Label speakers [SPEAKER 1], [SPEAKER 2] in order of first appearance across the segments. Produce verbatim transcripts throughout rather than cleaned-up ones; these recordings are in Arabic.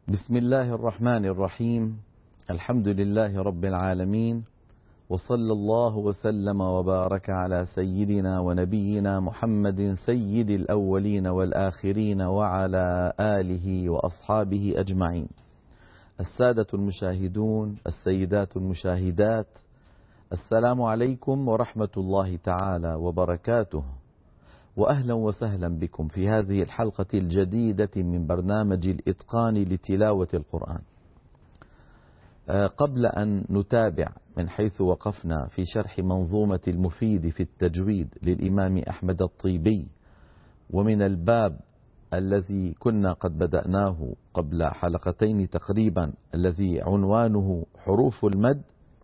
[SPEAKER 1] بسم الله الرحمن الرحيم. الحمد لله رب العالمين، وصلى الله وسلم وبارك على سيدنا ونبينا محمد سيد الأولين والآخرين وعلى آله وأصحابه أجمعين. السادة المشاهدون، السيدات المشاهدات، السلام عليكم ورحمة الله تعالى وبركاته، وأهلا وسهلا بكم في هذه الحلقة الجديدة من برنامج الإتقان لتلاوة القرآن. قبل أن نتابع من حيث وقفنا في شرح منظومة المفيد في التجويد للإمام أحمد الطيبي، ومن الباب الذي كنا قد بدأناه قبل حلقتين تقريبا الذي عنوانه حروف المد،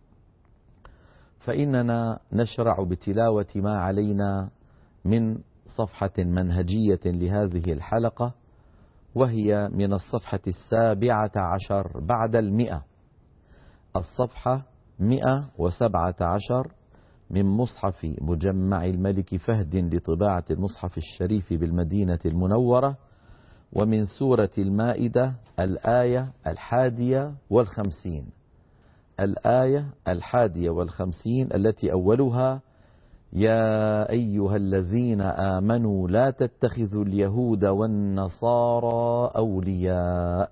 [SPEAKER 1] فإننا نشرع بتلاوة ما علينا من صفحة منهجية لهذه الحلقة، وهي من الصفحة السابعة عشر بعد المئة، الصفحة مئة وسبعة عشر من مصحف مجمع الملك فهد لطباعة المصحف الشريف بالمدينة المنورة، ومن سورة المائدة الآية الحادية والخمسين الآية الحادية والخمسين التي أولها: يا أيها الذين آمنوا لا تتخذوا اليهود والنصارى أولياء.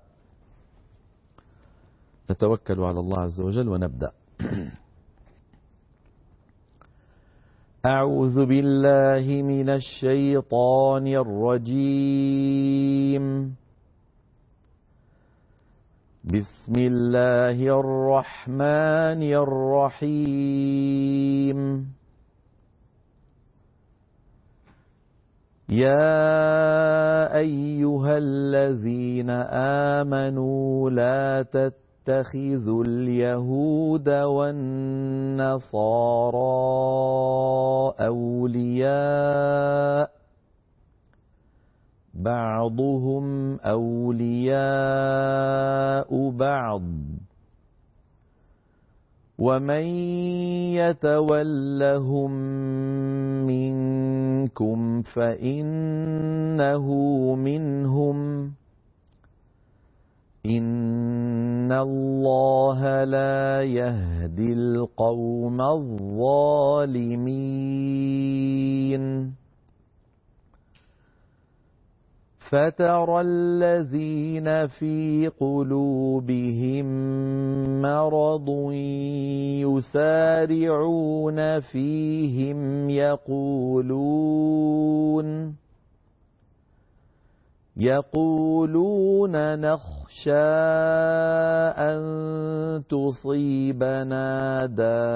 [SPEAKER 1] نتوكل على الله عز وجل ونبدأ. أعوذ بالله من الشيطان الرجيم. بسم الله الرحمن الرحيم. يا أيها الذين آمنوا لا تتخذوا اليهود والنصارى أولياء بعضهم أولياء بعض ومن يتولهم منكم فإنه منهم إن الله لا يهدي القوم الظالمين. فترى الذين في قلوبهم مرض يسارعون فيهم يقولون يقولون نخشى أن تصيبنا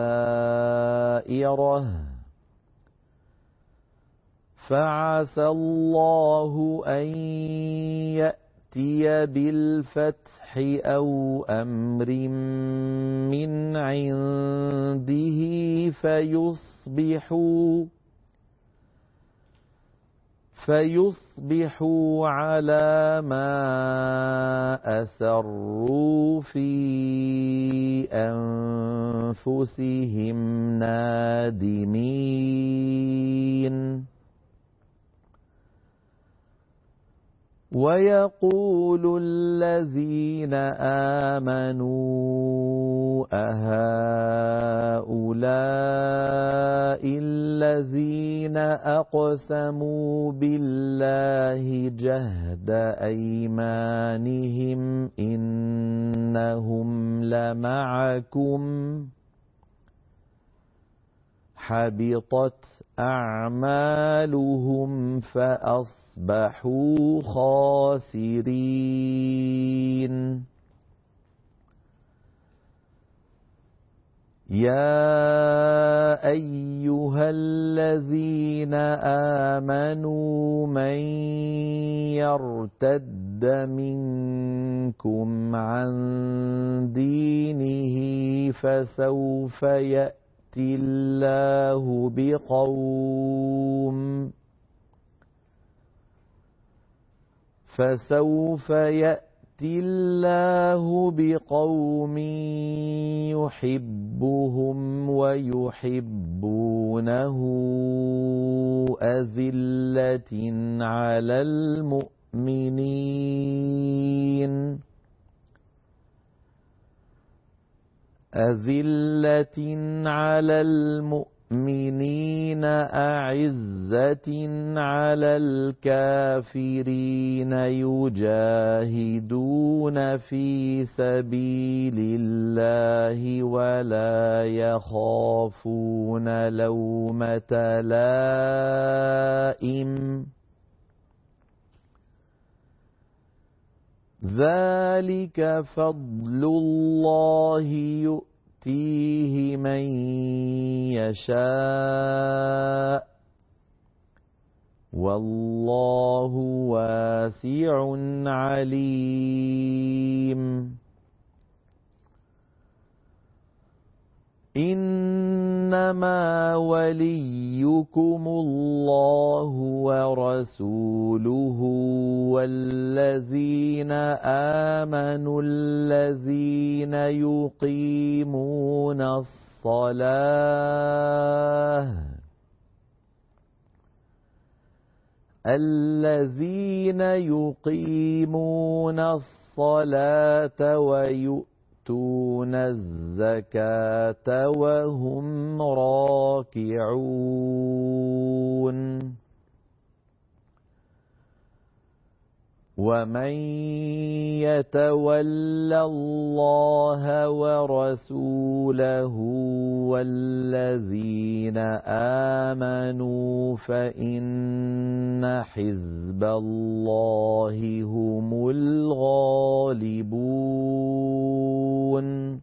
[SPEAKER 1] دائرة فعسى الله أن يأتي بالفتح أو أمر من عنده فيصبحوا فيصبحوا على ما أسروا في أنفسهم نادمين. ويقول الذين آمنوا أهؤلاء الذين أقسموا بالله جهد أيمانهم إنهم لمعكم حبطت أعمالهم فأصبحوا خاسرين. يا أيها الذين آمنوا من يرتد منكم عن دينه فسوف يأتي الله بقوم فسوف يأتي الله بقوم يحبهم ويحبونه أذلة على المؤمنين أذلة على المؤمنين أعزة على الكافرين يجاهدون في سبيل الله ولا يخافون لومة لائم ذلك فضل الله يؤتيه من يشاء والله واسع عليم إنما وليكم الله ورسوله والذين آمنوا الذين يقيمون الصلاة الذين يقيمون الصلاة ويؤتون الزكاة وهم راكعون ومن يتول الله ورسوله والذين آمنوا فإن حزب الله هم الغالبون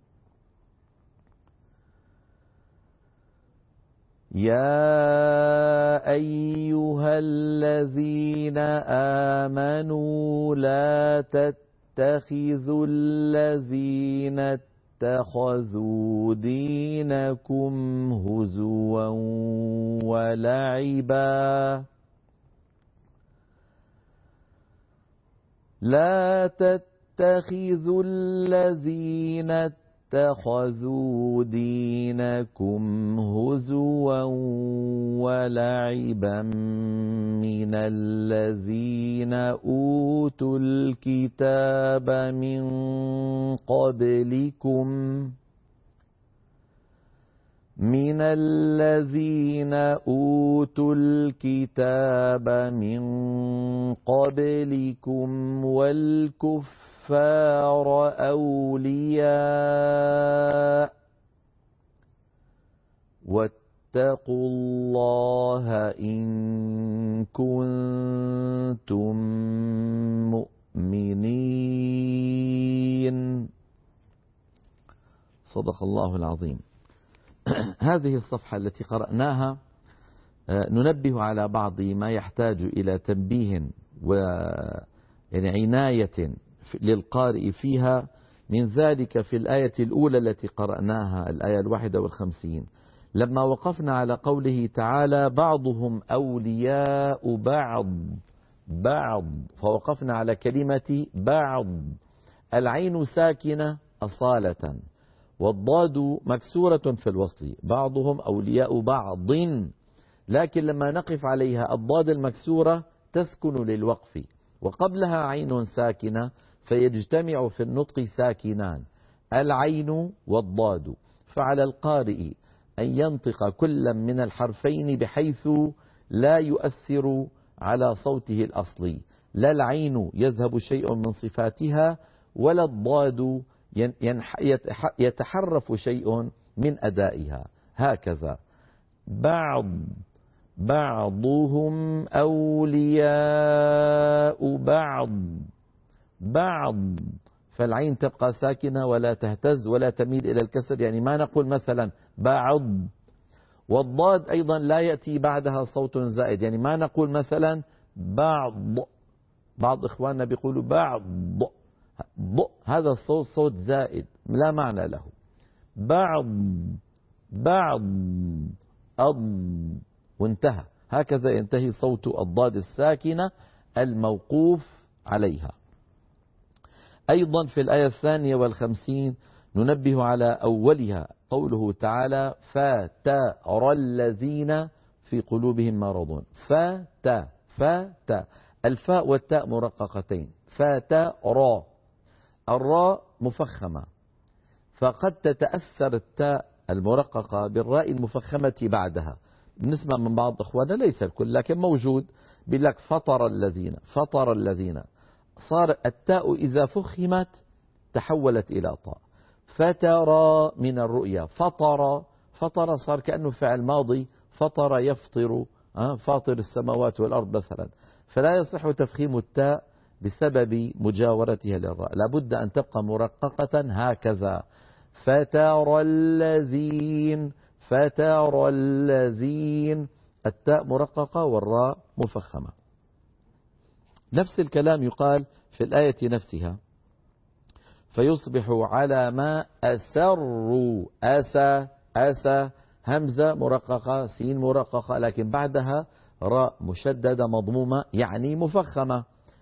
[SPEAKER 1] يا أيها الذين آمنوا لا تتخذوا الذين اتخذوا دينكم هزوا ولعبا لا تتخذوا الذين اتخذوا دينكم هزوا ولعبا من الذين أوتوا الكتاب من قبلكم من الذين أوتوا الكتاب من قبلكم والكفر الكفار أولياء واتقوا الله إن كنتم مؤمنين. صدق الله العظيم. هذه الصفحة التي قرأناها ننبه على بعض ما يحتاج إلى تنبيه وعناية للقارئ فيها. من ذلك في الآية الأولى التي قرأناها الآية الواحدة والخمسين لما وقفنا على قوله تعالى بعضهم أولياء بعض بعض فوقفنا على كلمة بعض. العين ساكنة أصالة والضاد مكسورة في الوصل بعضهم أولياء بعض لكن لما نقف عليها الضاد المكسورة تسكن للوقف وقبلها عين ساكنة فيجتمع في النطق ساكنان العين والضاد فعلى القارئ أن ينطق كلا من الحرفين بحيث لا يؤثر على صوته الأصلي لا العين يذهب شيء من صفاتها ولا الضاد يتحرف شيء من أدائها هكذا بعض بعضهم أولياء بعض بعض فالعين تبقى ساكنة ولا تهتز ولا تميل إلى الكسر يعني ما نقول مثلا بعض والضاد أيضا لا يأتي بعدها صوت زائد يعني ما نقول مثلا بعض بعض إخواننا بيقولوا بعض ض هذا الصوت صوت زائد لا معنى له بعض بعض أض وانتهى هكذا ينتهي صوت الضاد الساكنة الموقوف عليها. أيضا في الآية الثانية والخمسين ننبه على أولها قوله تعالى فترى الذين في قلوبهم مرض فتا فتا الفاء والتاء مرققتين فترى الراء مفخمة فقد تتأثر التاء المرققة بالراء المفخمة بعدها. بنسمع من بعض إخواننا، ليس الكل لكن موجود، بيقول لك فطر الذين، فطر الذين، صار التاء إذا فخمت تحولت إلى طاء. فترى من الرؤيا، فطر، فطر صار كأنه فعل ماضي، فطر يفطر، فاطر السماوات والأرض مثلا. فلا يصح تفخيم التاء بسبب مجاورتها للراء، لابد أن تبقى مرققة هكذا. فترى الذين، فترى الذين، التاء مرققة والراء مفخمة. نفس الكلام يقال في الآية نفسها، فيصبح على ما أسروا، أسى، أسى، همزة مرققة، سين مرققة، لكن بعدها راء مشددة مضمومة يعني مفخمة،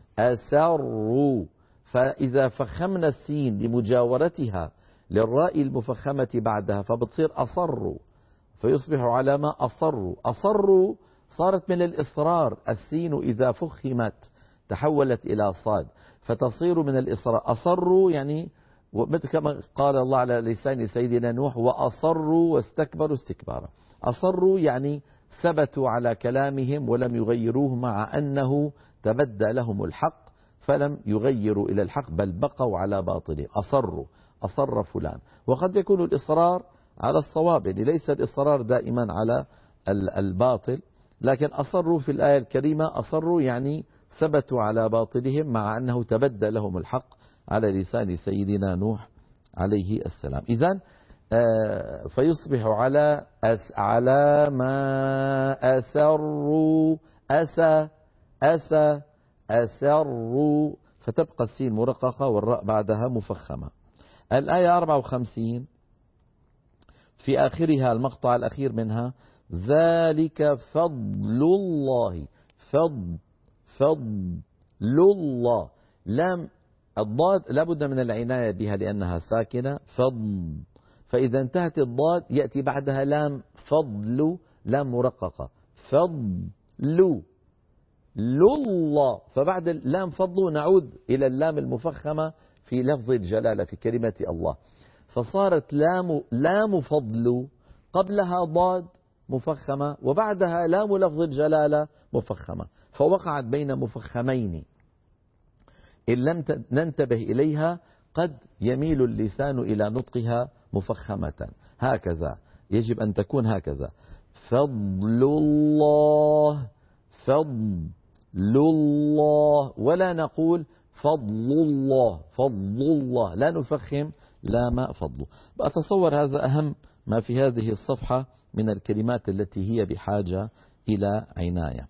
[SPEAKER 1] أسروا. فإذا فخمنا السين لمجاورتها للراء المفخمة بعدها فبتصير أصروا، فيصبح على ما أصروا. أصروا صارت من الإصرار، السين إذا فخمت تحولت إلى صاد فتصير من الإصرار. أصروا يعني مثل كما قال الله على لسان سيدنا نوح، وأصروا واستكبروا استكبارا. أصروا يعني ثبتوا على كلامهم ولم يغيروه، مع أنه تبدى لهم الحق فلم يغيروا إلى الحق بل بقوا على باطله. أصروا، أصر فلان. وقد يكون الإصرار على الصواب، يعني ليس الإصرار دائما على الباطل، لكن أصروا في الآية الكريمة، أصروا يعني ثبتوا على باطلهم مع أنه تبدى لهم الحق على لسان سيدنا نوح عليه السلام. إذن فيصبح على أس على ما أسروا، أسى، أسى، أسروا، فتبقى السين مرققة والراء بعدها مفخمة. الآية أربعة وخمسين في آخرها المقطع الأخير منها، ذلك فضل الله، فضل، فضل الله، لام الضاد لابد من العناية بها لأنها ساكنة، فضل. فإذا انتهت الضاد يأتي بعدها لام فضل، لام مرققة، فضل لله. فبعد اللام فضل نعود إلى اللام المفخمة في لفظ الجلالة في كلمة الله، فصارت لام لام فضل، قبلها ضاد مفخمة وبعدها لام لفظ الجلالة مفخمة، فوقعت بين مفخمين إن لم ننتبه إليها قد يميل اللسان إلى نطقها مفخمة. هكذا يجب أن تكون هكذا، فضل الله، فضل الله، ولا نقول فضل الله، فضل الله، لا نفخم لام فضل. أتصور هذا أهم ما في هذه الصفحة من الكلمات التي هي بحاجة إلى عناية.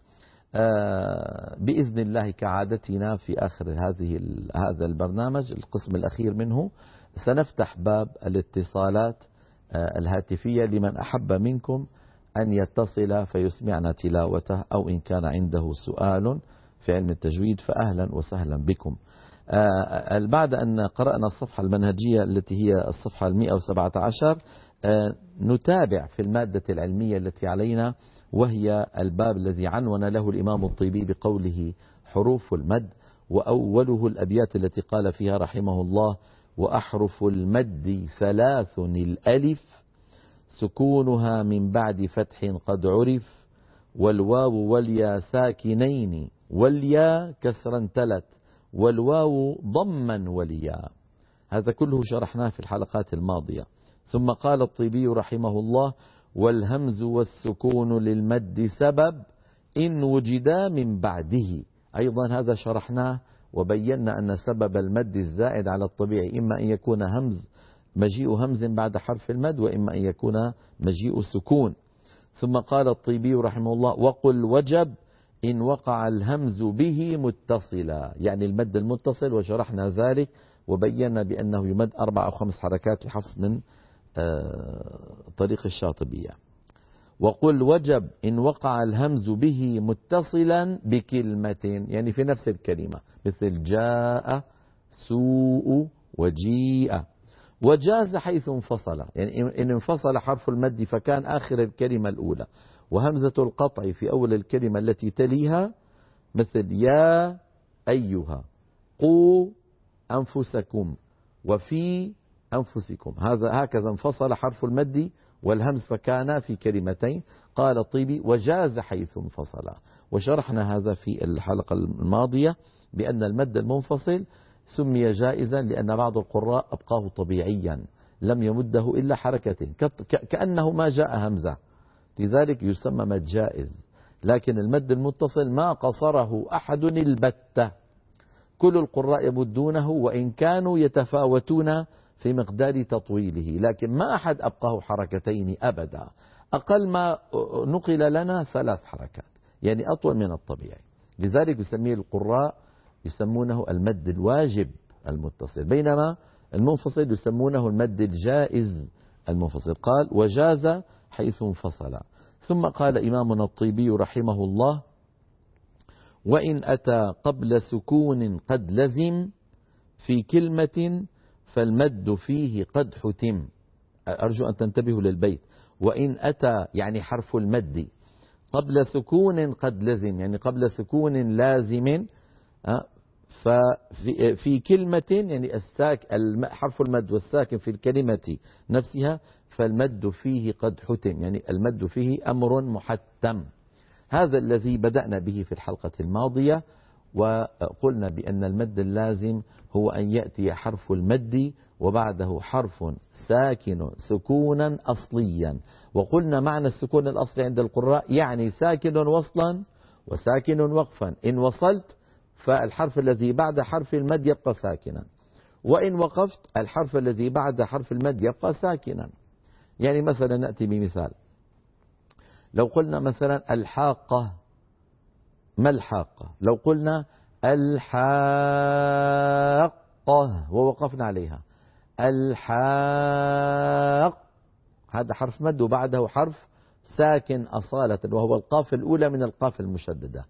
[SPEAKER 1] آه بإذن الله كعادتنا في آخر هذه هذا البرنامج القسم الأخير منه سنفتح باب الاتصالات آه الهاتفية لمن أحب منكم أن يتصل فيسمعنا تلاوته، أو إن كان عنده سؤال في علم التجويد فأهلا وسهلا بكم. آه بعد أن قرأنا الصفحة المنهجية التي هي الصفحة المئة وسبعة عشر، آه نتابع في المادة العلمية التي علينا، وهي الباب الذي عنون له الإمام الطيبي بقوله حروف المد، وأوله الأبيات التي قال فيها رحمه الله: وأحرف المد ثلاث الألف سكونها من بعد فتح قد عرف، والواو واليا ساكنين واليا كسرا تلت والواو ضما وليا. هذا كله شرحناه في الحلقات الماضية. ثم قال الطيبي رحمه الله: والهمز والسكون للمد سبب إن وجدا من بعده. أيضا هذا شرحناه وبينا أن سبب المد الزائد على الطبيعي إما أن يكون همز، مجيء همز بعد حرف المد، وإما أن يكون مجيء سكون. ثم قال الطيبي رحمه الله: وقل وجب إن وقع الهمز به متصلا، يعني المد المتصل، وشرحنا ذلك وبينا بأنه يمد أربع أو خمس حركات لحفظ من طريق الشاطبية. وقل وجب إن وقع الهمز به متصلا بكلمة، يعني في نفس الكلمة، مثل جاء، سوء، وجيء. وجاز حيث انفصل، يعني إن انفصل حرف المد فكان آخر الكلمة الأولى وهمزة القطع في أول الكلمة التي تليها، مثل يا أيها، قوا أنفسكم، وفي أنفسكم. هذا هكذا انفصل حرف المد والهمز فكان في كلمتين. قال الطيبي وجاز حيث انفصل. وشرحنا هذا في الحلقة الماضية بأن المد المنفصل سمي جائزا لأن بعض القراء أبقاه طبيعيا لم يمده إلا حركتين كأنه ما جاء همزة، لذلك يسمى مد جائز. لكن المد المتصل ما قصره أحد البتة، كل القراء يمدونه وإن كانوا يتفاوتون في مقدار تطويله، لكن ما أحد أبقاه حركتين أبدا. أقل ما نقل لنا ثلاث حركات، يعني أطول من الطبيعي. لذلك يسميه القراء يسمونه المد الواجب المتصل، بينما المنفصل يسمونه المد الجائز المنفصل. قال وجاز حيث انفصل. ثم قال إمامنا الطيبي رحمه الله وإن أتى قبل سكون قد لزم في كلمة فالمد فيه قد حتم. أرجو أن تنتبهوا للبيت. وإن أتى يعني حرف المد قبل سكون قد لزم، يعني قبل سكون لازم، ففي في كلمة يعني الساك حرف المد والساكن في الكلمة نفسها فالمد فيه قد حتم، يعني المد فيه أمر محتم. هذا الذي بدأنا به في الحلقة الماضية، وقلنا بأن المد اللازم هو أن يأتي حرف المد وبعده حرف ساكن سكونا أصليا. وقلنا معنى السكون الأصلي عند القراء يعني ساكن وصلا وساكن وقفا. إن وصلت فالحرف الذي بعد حرف المد يبقى ساكنا، وإن وقفت الحرف الذي بعد حرف المد يبقى ساكنا. يعني مثلا نأتي بمثال، لو قلنا مثلا الحاقة، ما الحاقة؟ لو قلنا الحاقة ووقفنا عليها الحاق، هذا حرف مد وبعده حرف ساكن أصالة وهو القاف الأولى من القاف المشددة.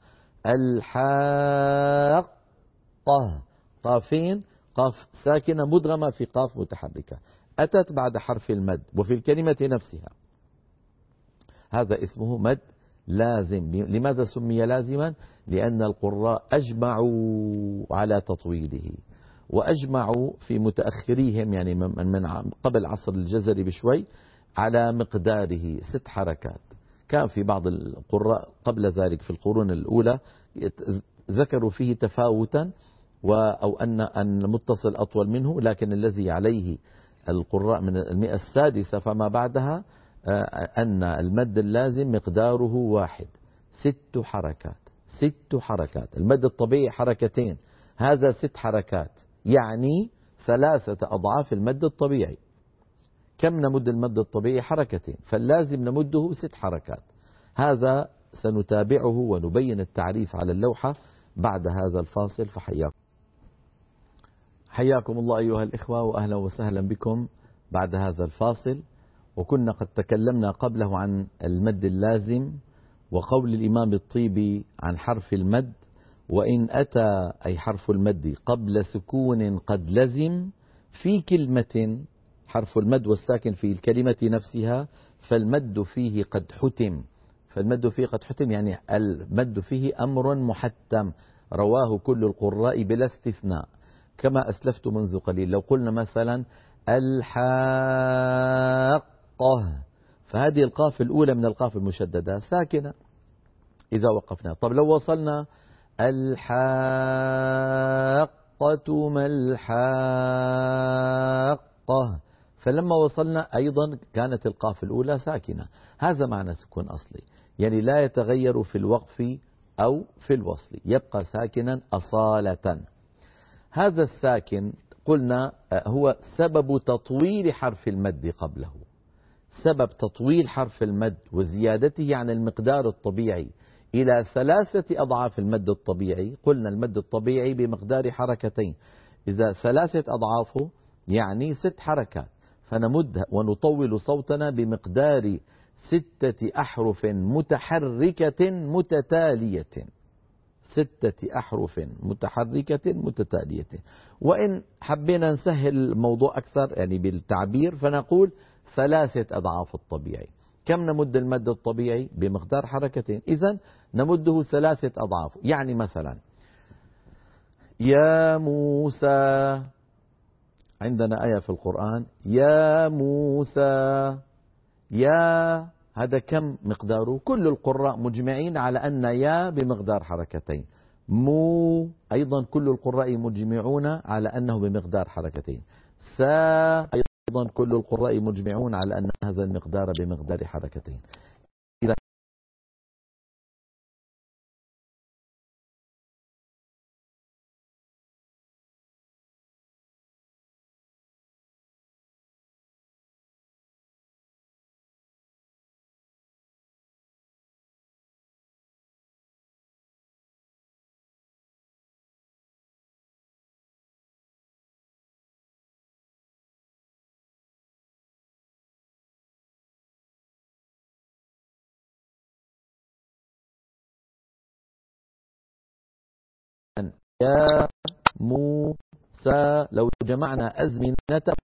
[SPEAKER 1] الحاقة قافين، قاف ساكنة مدغمة في قاف متحركة أتت بعد حرف المد وفي الكلمة نفسها، هذا اسمه مد لازم. لماذا سمي لازما؟ لأن القراء أجمعوا على تطويله، وأجمعوا في متأخريهم يعني من قبل عصر الجزري بشوي على مقداره ست حركات. كان في بعض القراء قبل ذلك في القرون الأولى ذكروا فيه تفاوتا أو أن أن المتصل أطول منه، لكن الذي عليه القراء من المئة السادسة فما بعدها أن المد اللازم مقداره واحد، ست حركات. ست حركات. المد الطبيعي حركتين، هذا ست حركات، يعني ثلاثة أضعاف المد الطبيعي. كم نمد المد الطبيعي؟ حركتين، فاللازم نمده ست حركات. هذا سنتابعه ونبين التعريف على اللوحة بعد هذا الفاصل، فحياكم حياكم الله أيها الإخوة وأهلا وسهلا بكم بعد هذا الفاصل. وكنا قد تكلمنا قبله عن المد اللازم وقول الإمام الطيبي عن حرف المد وإن أتى أي حرف المد قبل سكون قد لزم في كلمة، حرف المد والساكن في الكلمة نفسها فالمد فيه قد حتم. فالمد فيه قد حتم يعني المد فيه أمر محتم، رواه كل القراء بلا استثناء كما أسلفت منذ قليل. لو قلنا مثلا الحاقة، فهذه القاف الأولى من القاف المشددة ساكنة إذا وقفنا. طب لو وصلنا الحاقة ما الحاقة، فلما وصلنا أيضا كانت القاف الأولى ساكنة. هذا معنى سكون أصلي، يعني لا يتغير في الوقف أو في الوصل، يبقى ساكنا أصالة. هذا الساكن قلنا هو سبب تطويل حرف المد قبله، سبب تطويل حرف المد وزيادته عن المقدار الطبيعي إلى ثلاثة أضعاف المد الطبيعي. قلنا المد الطبيعي بمقدار حركتين، إذا ثلاثة أضعافه يعني ست حركات، فنمد ونطول صوتنا بمقدار ستة أحرف متحركة متتالية. ستة أحرف متحركة متتالية. وإن حبينا نسهل الموضوع أكثر يعني بالتعبير فنقول ثلاثة أضعاف الطبيعي. كم نمد المد الطبيعي؟ بمقدار حركتين، إذن نمده ثلاثة أضعاف. يعني مثلا يا موسى، عندنا آية في القرآن يا موسى، يا هذا كم مقداره؟ كل القراء مجمعين على أن يا بمقدار حركتين. مو أيضا كل القراء مجمعون على أنه بمقدار حركتين. سا أيضا كل القراء مجمعون على أن هذا المقدار بمقدار حركتين. إذا يا موسى لو جمعنا أزمنة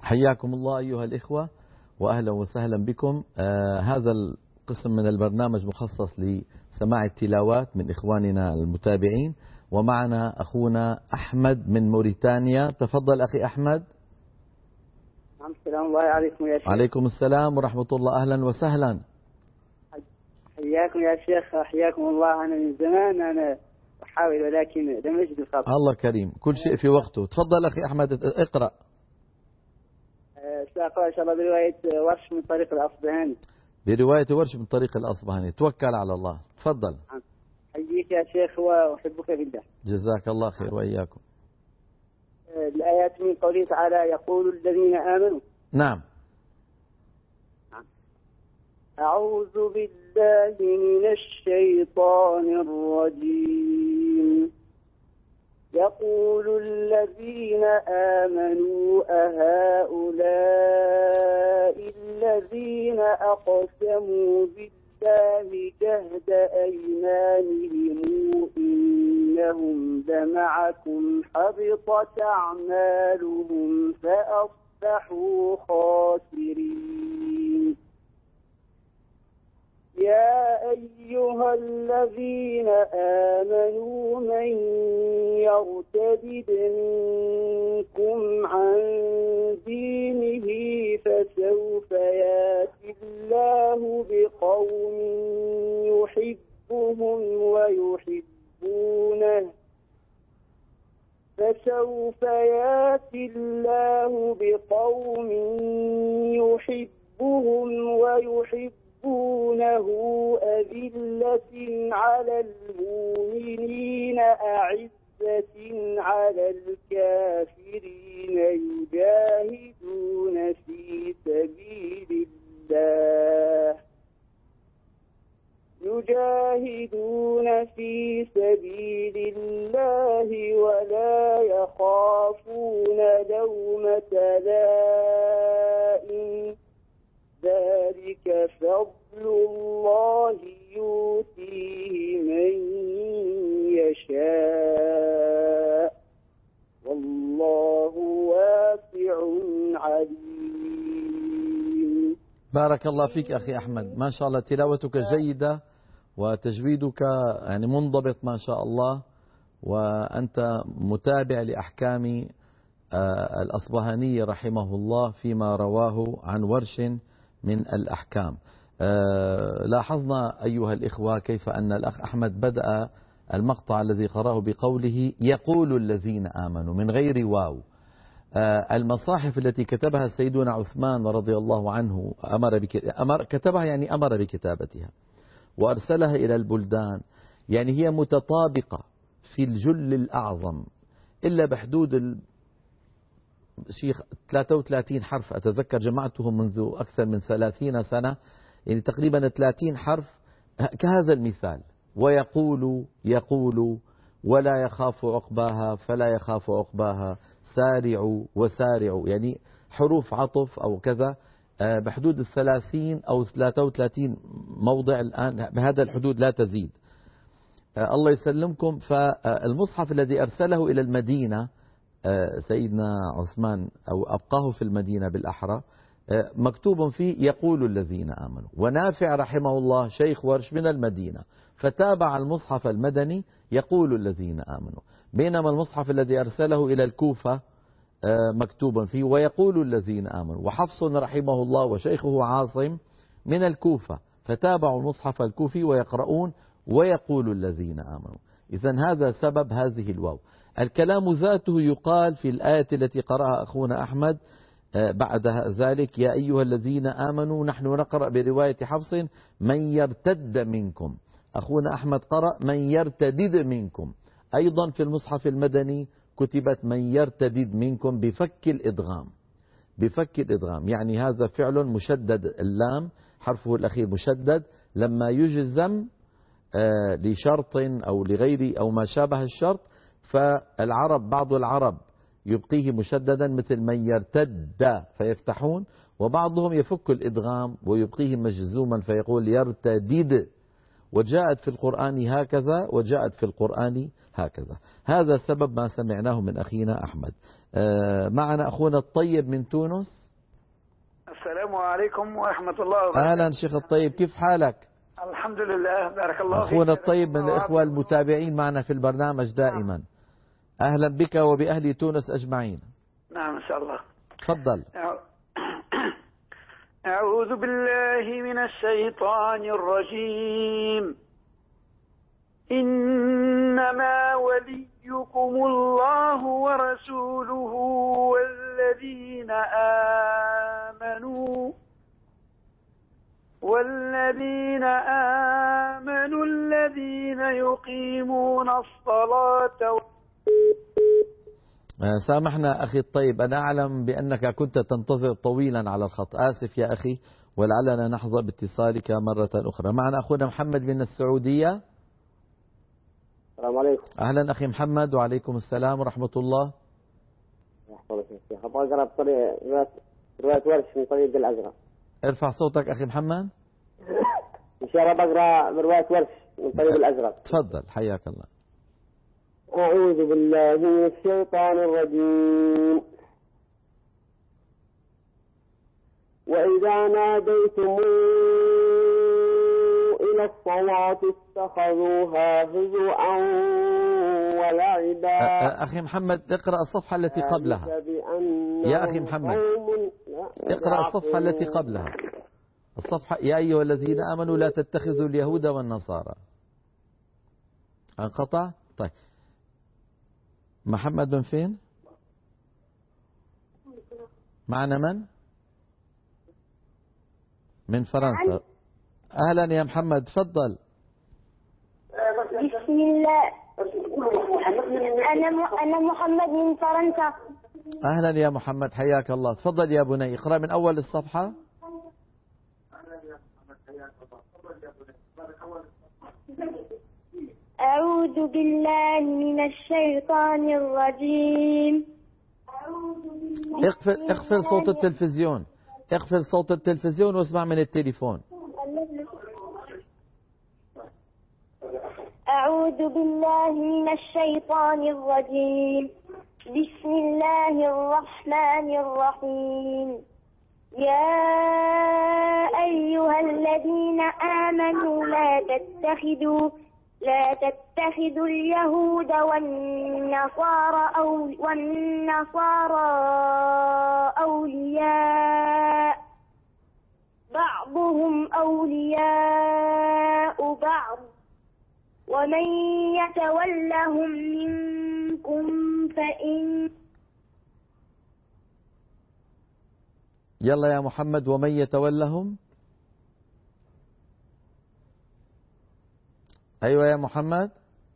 [SPEAKER 1] حياكم الله أيها الإخوة وأهلا وسهلا بكم. آه هذا القسم من البرنامج مخصص لسماع التلاوات من إخواننا المتابعين، ومعنا أخونا أحمد من موريتانيا. تفضل أخي أحمد.
[SPEAKER 2] السلام الله عليكم يا شيخ.
[SPEAKER 1] عليكم السلام ورحمة الله، أهلا وسهلا.
[SPEAKER 2] حياكم يا شيخ، حياكم الله. أنا من زمان أنا أحاول ولكن لم أجد الخط.
[SPEAKER 1] الله كريم، كل شيء في وقته. تفضل أخي أحمد اقرأ.
[SPEAKER 2] سأقرأ إن شاء الله برواية ورش من طريق الأصبهاني.
[SPEAKER 1] برواية ورش من طريق الأصبهاني، توكل على الله. تفضل.
[SPEAKER 2] حييك يا شيخ وأحبك بالله.
[SPEAKER 1] جزاك الله خير وإياكم.
[SPEAKER 2] الآيات من قوله تعالى يقول الذين آمنوا.
[SPEAKER 1] نعم.
[SPEAKER 2] أعوذ بالله من الشيطان الرجيم. يقول الذين آمنوا أهؤلاء الذين أقسموا بالله جهد أيمانهم إنهم لمعكم حبطت أعمالهم فأصبحوا خاسرين. يا أيها الذين آمنوا من يرتد منكم عن دينه فسوف يأتي الله بقوم يحبهم ويحبونه فسوف يأتي الله بقوم يحبهم ويحبونه أذلة على المؤمنين أعزة على الكافرين يجاهدون في سبيل الله يجاهدون في سبيل الله ولا يخافون لومة لائم ذلك فضل الله يؤتيه من يشاء والله واسع عليم.
[SPEAKER 1] بارك الله فيك أخي أحمد، ما شاء الله تلاوتك جيدة وتجويدك يعني منضبط ما شاء الله، وأنت متابع لأحكام الأصبهاني رحمه الله فيما رواه عن ورش من الأحكام. لاحظنا أيها الإخوة كيف أن الأخ أحمد بدأ المقطع الذي قرأه بقوله يقول الذين آمنوا من غير واو. المصاحف التي كتبها سيدنا عثمان رضي الله عنه أمر بك... أمر كتبها يعني أمر بكتابتها وأرسلها إلى البلدان، يعني هي متطابقة في الجل الأعظم إلا بحدود شيخ ثلاثة وثلاثين حرف، أتذكر جمعتهم منذ أكثر من ثلاثين سنة، يعني تقريبا ثلاثين حرف كهذا المثال. ويقول يقول ولا يخاف عقباها فلا يخاف عقباها سارعوا وسارعوا، يعني حروف عطف أو كذا بحدود الثلاثين أو ثلاثة وثلاثين موضع الآن، بهذا الحدود لا تزيد. الله يسلمكم. فالمصحف الذي أرسله إلى المدينة سيدنا عثمان أو أبقاه في المدينة بالأحرى مكتوب فيه يقول الذين آمنوا، ونافع رحمه الله شيخ ورش من المدينة فتابع المصحف المدني يقول الذين آمنوا، بينما المصحف الذي أرسله إلى الكوفة مكتوبا فيه ويقول الذين آمنوا. وحفص رحمه الله وشيخه عاصم من الكوفة فتابعوا المصحف الكوفي ويقرؤون ويقول الذين آمنوا. إذن هذا سبب هذه الواو. الكلام ذاته يقال في الآية التي قرأها أخونا أحمد بعد ذلك يا أيها الذين آمنوا، نحن نقرأ برواية حفص من يرتد منكم، أخونا أحمد قرأ من يرتدد منكم. أيضا في المصحف المدني كتبت من يرتدد منكم بفك الإدغام، بفك الإدغام، يعني هذا فعل مشدد، اللام حرفه الأخير مشدد لما يجزم لشرط أو لغير أو ما شابه الشرط، فالعرب بعض العرب يبقيه مشددا مثل من يرتد فيفتحون، وبعضهم يفك الإدغام ويبقيه مجزوما فيقول يرتدد، وجاءت في القرآن هكذا وجاءت في القرآن هكذا. هذا سبب ما سمعناه من أخينا أحمد. معنا أخونا الطيب من تونس.
[SPEAKER 3] السلام عليكم ورحمة الله وبركاته.
[SPEAKER 1] أهلا شيخ الطيب، كيف حالك؟
[SPEAKER 3] الحمد لله، بارك الله فيك.
[SPEAKER 1] أخونا الطيب من الإخوة المتابعين معنا في البرنامج دائما. أهلا بك وبأهل تونس أجمعين.
[SPEAKER 3] نعم إن شاء الله.
[SPEAKER 1] تفضل.
[SPEAKER 3] أعوذ بالله من الشيطان الرجيم. إنما وليكم الله ورسوله والذين آمنوا والذين آمنوا الذين يقيمون الصلاة.
[SPEAKER 1] سامحنا أخي الطيب، أنا أعلم بأنك كنت تنتظر طويلا على الخط، آسف يا أخي، ولعلنا نحظى باتصالك مرة أخرى. معنا أخونا محمد من السعودية.
[SPEAKER 4] السلام عليكم.
[SPEAKER 1] أهلا أخي محمد. وعليكم السلام ورحمة الله.
[SPEAKER 4] يحفظك يا شيخ. أبغى أقرأ بطريقة رواية ورش من طريق الأزرق.
[SPEAKER 1] ارفع صوتك أخي محمد.
[SPEAKER 4] إن شاء الله بقرأ برواية ورش من طريق الأزرق.
[SPEAKER 1] تفضل حياك الله.
[SPEAKER 4] أعوذ بالله من الشيطان الرجيم. وإذا ناديتم إلى الصلاة اتخذوها هزوا ولعبا.
[SPEAKER 1] أخي محمد اقرأ الصفحة التي قبلها. يا أخي محمد اقرأ الصفحة التي قبلها. الصفحة يا أيها الذين آمنوا لا تتخذوا اليهود والنصارى. انقطع. طيب محمد من فين؟ معنا من؟ من فرنسا. أهلا يا محمد، تفضل.
[SPEAKER 5] بسم الله. أنا أنا محمد من فرنسا.
[SPEAKER 1] أهلا يا محمد، حياك الله. تفضل يا بني، اقرأ من أول الصفحة.
[SPEAKER 5] أعوذ بالله من الشيطان الرجيم.
[SPEAKER 1] اقفل اقفل صوت التلفزيون، اقفل صوت التلفزيون واسمع من التليفون.
[SPEAKER 5] أعوذ بالله من الشيطان الرجيم. بسم الله الرحمن الرحيم. يا أيها الذين آمنوا لا تتخذوا لا تتخذوا اليهود والنصارى أو والنصارى أولياء بعضهم أولياء بعض ومن يتولهم منكم فإن.
[SPEAKER 1] يلا يا محمد، ومن يتولهم. أيوة يا محمد.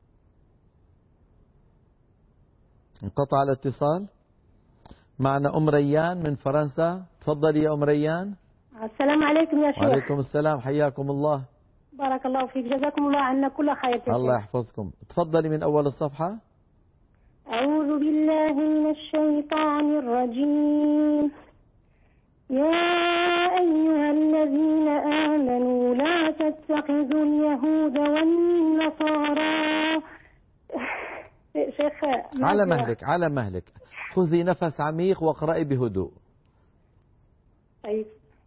[SPEAKER 1] انقطع الاتصال. معنا أم ريان من فرنسا. تفضلي يا أم ريان.
[SPEAKER 6] السلام عليكم يا شيخ.
[SPEAKER 1] وعليكم السلام، حياكم الله.
[SPEAKER 6] بارك الله فيك، جزاكم الله عنا كل خير.
[SPEAKER 1] الله يحفظكم. تفضلي من أول الصفحة.
[SPEAKER 6] أعوذ بالله من الشيطان الرجيم. يا أيها الذين آمنوا لا تتخذوا اليهود والنصارى. شيخ
[SPEAKER 1] على مهلك على مهلك، خذي نفس عميق واقرأي بهدوء.
[SPEAKER 6] طيب.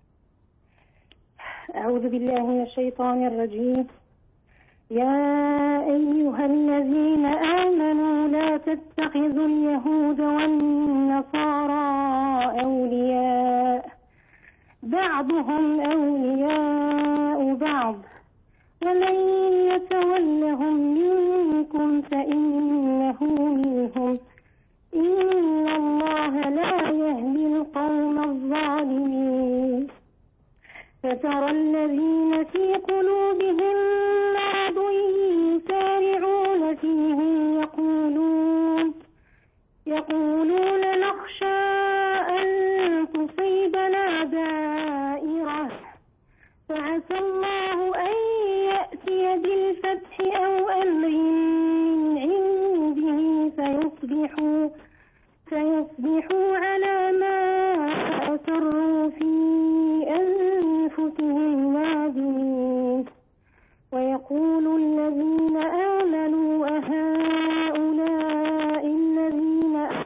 [SPEAKER 6] أعوذ بالله من الشيطان الرجيم. يا أيها الذين آمنوا لا تتخذوا اليهود والنصارى أولياء بعضهم أولياء بعض ومن يتولهم منكم فإنه منهم إن الله لا يهدي القوم الظالمين. فترى الذين في قلوبهم مرض يسارعون فيهم يقولون يقولون نخشى أن تصيبنا دائرة فعسى الله أن يأتي بالفتح أو أمر من عنده فيصبحوا فيصبحوا على ما أسروا في أنفسهم نادمين ويقول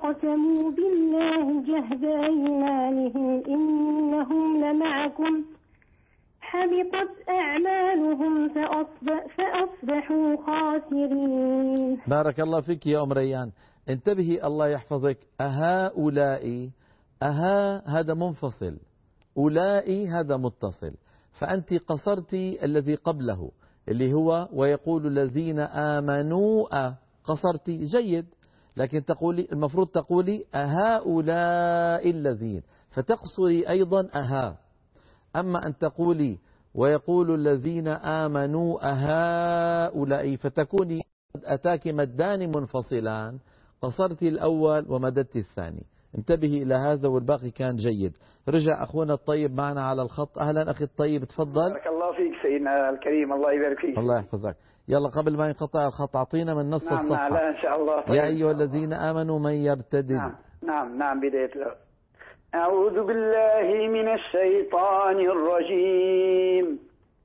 [SPEAKER 6] وأقسموا بالله جهد أيمانهم إنهم لمعكم حبطت أعمالهم فأصبح فأصبحوا خاسرين.
[SPEAKER 1] بارك الله فيك يا أم ريان. انتبهي الله يحفظك. أهؤلاء، أها هذا منفصل، أولئك هذا متصل، فأنت قصرت الذي قبله اللي هو ويقول الذين آمنوا، قصرت جيد، لكن تقولي المفروض تقولي أهؤلاء الذين، فتقصري أيضا أها. أما أن تقولي ويقول الذين آمنوا أهؤلاء فتكوني أتاك مدان منفصلان، قصرت الأول ومددت الثاني. انتبهي إلى هذا والباقي كان جيد. رجع أخونا الطيب معنا على الخط. أهلا أخي الطيب، تفضل.
[SPEAKER 3] بارك الله فيك سيدنا الكريم، الله يبارك فيك.
[SPEAKER 1] الله يحفظك. يلا قبل ما ينقطع الخط أعطينا من نص
[SPEAKER 3] نعم
[SPEAKER 1] الصفحة.
[SPEAKER 3] نعم لا إن شاء الله. طيب.
[SPEAKER 1] يا أيها الذين آمنوا من يرتد.
[SPEAKER 3] نعم نعم نعم بداية له. أعوذ بالله من الشيطان الرجيم.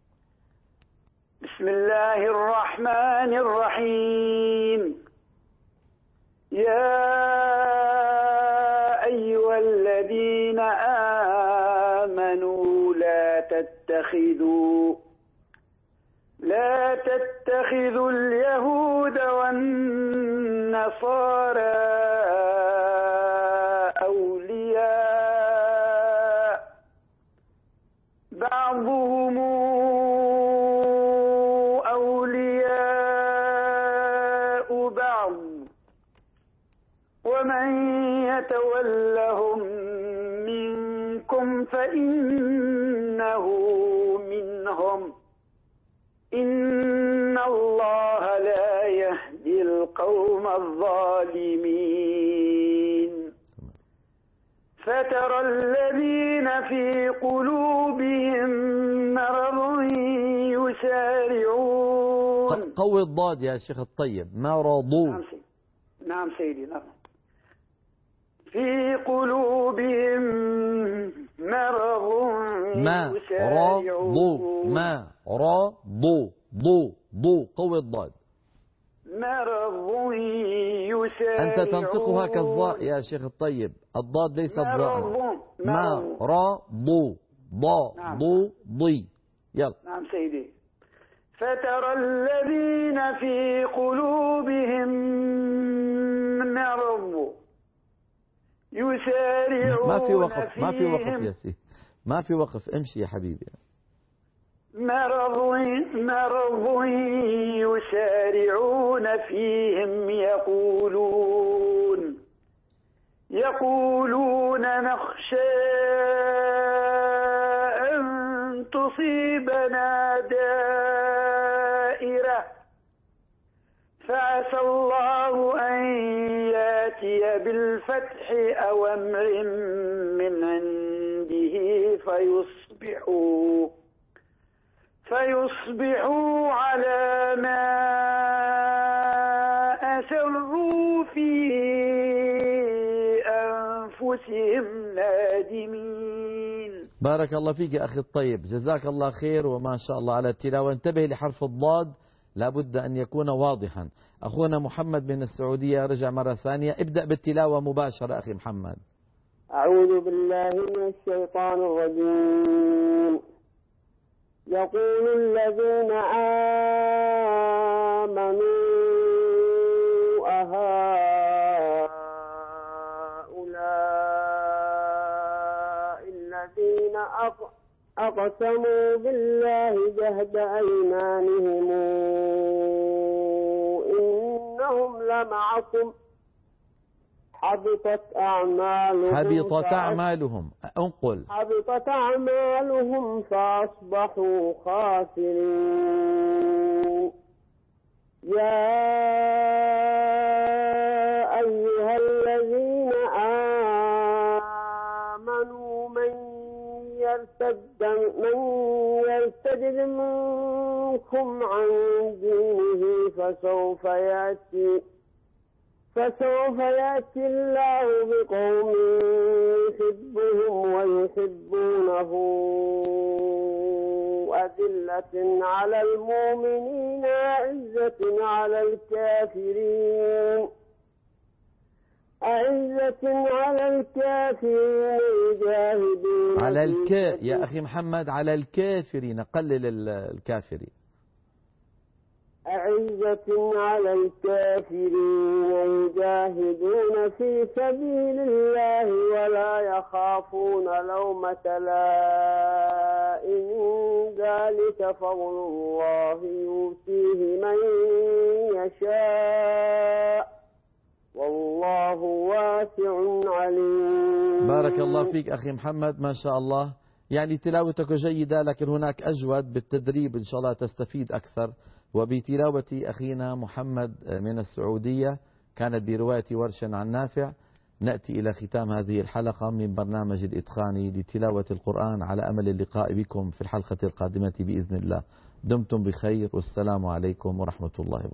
[SPEAKER 3] بسم الله الرحمن الرحيم. يا أيها الذين آمنوا لا تتخذوا لا تتخذوا اليهود والنصارى أولياء بعضهم أولياء بعض ومن يتولهم منكم فإنه منهم إن الله لا يهدي القوم الظالمين. فترى الذين في قلوبهم مرض يسارعون.
[SPEAKER 1] قوي الضاد يا شيخ الطيب. مرضوا.
[SPEAKER 3] نعم سيدي. نعم سيدي نعم. في قلوبهم مرض
[SPEAKER 1] ما رضوا ما رضوا ضو ضو قوي الضاد.
[SPEAKER 3] مرض يسارعون.
[SPEAKER 1] أنت تنطقها كالضاء يا شيخ الطيب، الضاد ليست ضاء. ما رضوا ضا
[SPEAKER 3] نعم.
[SPEAKER 1] ضو ضي. يلا.
[SPEAKER 3] نعم سيدي. فترى الذين في قلوبهم مرض يسارعون.
[SPEAKER 1] ما في وقف ما في وقف
[SPEAKER 3] فيهم
[SPEAKER 1] يا سيدي، ما في وقف، امشي يا حبيبي.
[SPEAKER 3] مرض مرض يسارعون فيهم يقولون يقولون نخشى أن تصيبنا دائرة فعسى الله أن يأتي بالفتح أو أمر من عنده فيصبحوا فيصبحوا على ما أسروا في أنفسهم نادمين.
[SPEAKER 1] بارك الله فيك يا أخي الطيب، جزاك الله خير وما شاء الله على التلاوة. انتبه لحرف الضاد، لابد أن يكون واضحا. أخونا محمد من السعودية رجع مرة ثانية، ابدأ بالتلاوة مباشرة أخي محمد.
[SPEAKER 4] أعوذ بالله من الشيطان الرجيم. يقول الذين آمنوا أهؤلاء الذين أقسموا بالله جهد أيمانهم إنهم لمعكم حبطت أعمالهم
[SPEAKER 1] حبطت أعمالهم انقل
[SPEAKER 4] حبطت أعمالهم فأصبحوا خاسرين. يا أيها الذين آمنوا من يرتد من يرتد منكم عن دينه فسوف يأتي فسوف يأتي الله بقوم يحبهم ويحبونه أذلة على المؤمنين أعزة على الكافرين أعزة على الكافرين يجاهدون
[SPEAKER 1] على
[SPEAKER 4] في
[SPEAKER 1] الك
[SPEAKER 4] سبيل-
[SPEAKER 1] يا أخي محمد على الكافرين، قلل ال- الكافرين.
[SPEAKER 4] أعزة على الكافرين يجاهدون في سبيل الله ولا يخافون لومة لائم ذلك فضل الله يؤتيه من يشاء والله واسع عليم.
[SPEAKER 1] بارك الله فيك أخي محمد، ما شاء الله، يعني تلاوتك جيدة، لكن هناك أجود بالتدريب إن شاء الله تستفيد أكثر. وبتلاوة أخينا محمد من السعودية كانت برواية ورش عن نافع، نأتي إلى ختام هذه الحلقة من برنامج الإتقان لتلاوة القرآن، على أمل اللقاء بكم في الحلقة القادمة بإذن الله. دمتم بخير، والسلام عليكم ورحمة الله وبركاته.